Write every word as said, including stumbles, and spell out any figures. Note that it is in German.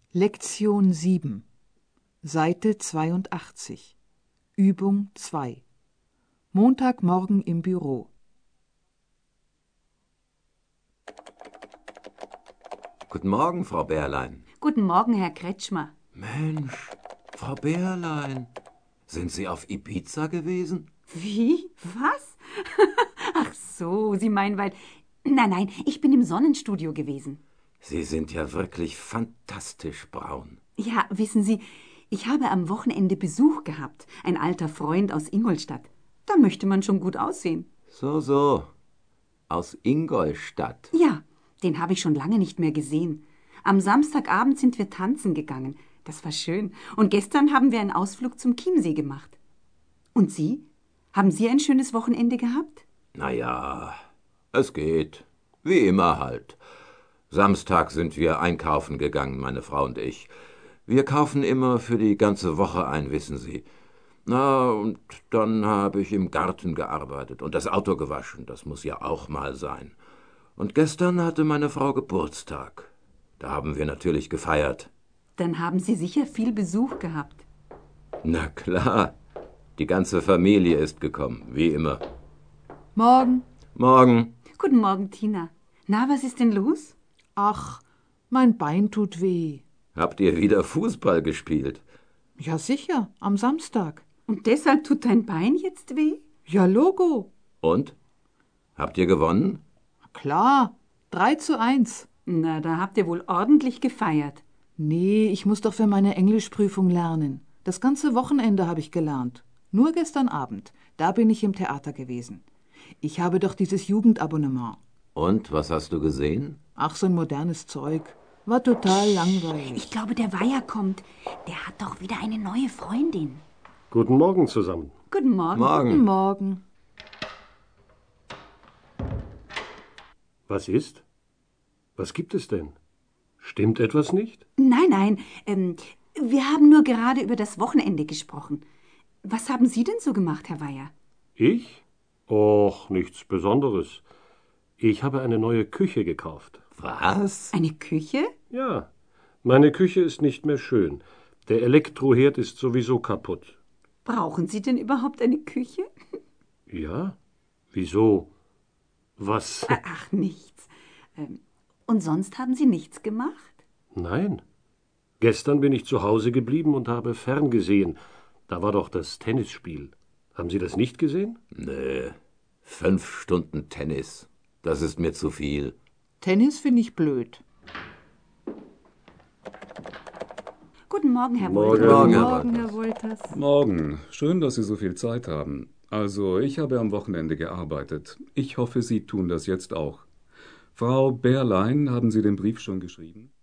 Lektion sieben, Seite zweiundachtzig, Übung zwei. Montagmorgen im Büro. Guten Morgen, Frau Bärlein. Guten Morgen, Herr Kretschmer. Mensch, Frau Bärlein, sind Sie auf Ibiza gewesen? Wie? Was? Ach so, Sie meinen, weil... Nein, nein, ich bin im Sonnenstudio gewesen. Sie sind ja wirklich fantastisch braun. Ja, wissen Sie, ich habe am Wochenende Besuch gehabt. Ein alter Freund aus Ingolstadt. Da möchte man schon gut aussehen. So, so. Aus Ingolstadt. Ja, den habe ich schon lange nicht mehr gesehen. Am Samstagabend sind wir tanzen gegangen. Das war schön. Und gestern haben wir einen Ausflug zum Chiemsee gemacht. Und Sie? Haben Sie ein schönes Wochenende gehabt? Na ja, es geht. Wie immer halt. Samstag sind wir einkaufen gegangen, meine Frau und ich. Wir kaufen immer für die ganze Woche ein, wissen Sie. Na, und dann habe ich im Garten gearbeitet und das Auto gewaschen. Das muss ja auch mal sein. Und gestern hatte meine Frau Geburtstag. Da haben wir natürlich gefeiert. Dann haben Sie sicher viel Besuch gehabt. Na klar, die ganze Familie ist gekommen, wie immer. Morgen. Morgen. Guten Morgen, Tina. Na, was ist denn los? Ach, mein Bein tut weh. Habt ihr wieder Fußball gespielt? Ja, sicher, am Samstag. Und deshalb tut dein Bein jetzt weh? Ja, Logo. Und? Habt ihr gewonnen? Klar, drei zu eins. Na, da habt ihr wohl ordentlich gefeiert. Nee, ich muss doch für meine Englischprüfung lernen. Das ganze Wochenende habe ich gelernt. Nur gestern Abend, da bin ich im Theater gewesen. Ich habe doch dieses Jugendabonnement. Und, was hast du gesehen? Ach, so ein modernes Zeug. War total langweilig. Ich glaube, der Weiher kommt. Der hat doch wieder eine neue Freundin. Guten Morgen zusammen. Guten Morgen. Morgen. Guten Morgen. Was ist? Was gibt es denn? Stimmt etwas nicht? Nein, nein, ähm, wir haben nur gerade über das Wochenende gesprochen. Was haben Sie denn so gemacht, Herr Weiher? Ich? Och, nichts Besonderes. Ich habe eine neue Küche gekauft. Was? Eine Küche? Ja, meine Küche ist nicht mehr schön. Der Elektroherd ist sowieso kaputt. Brauchen Sie denn überhaupt eine Küche? Ja? Wieso? Was? Ach, nichts. Ähm, und sonst haben Sie nichts gemacht? Nein. Gestern bin ich zu Hause geblieben und habe ferngesehen. Da war doch das Tennisspiel. Haben Sie das nicht gesehen? Nee, fünf Stunden Tennis. Das ist mir zu viel. Tennis finde ich blöd. Guten Morgen, Herr Morgen. Wolters. Morgen, Herr Morgen, Wolters. Herr Wolters. Morgen. Schön, dass Sie so viel Zeit haben. Also, ich habe am Wochenende gearbeitet. Ich hoffe, Sie tun das jetzt auch. Frau Bärlein, haben Sie den Brief schon geschrieben?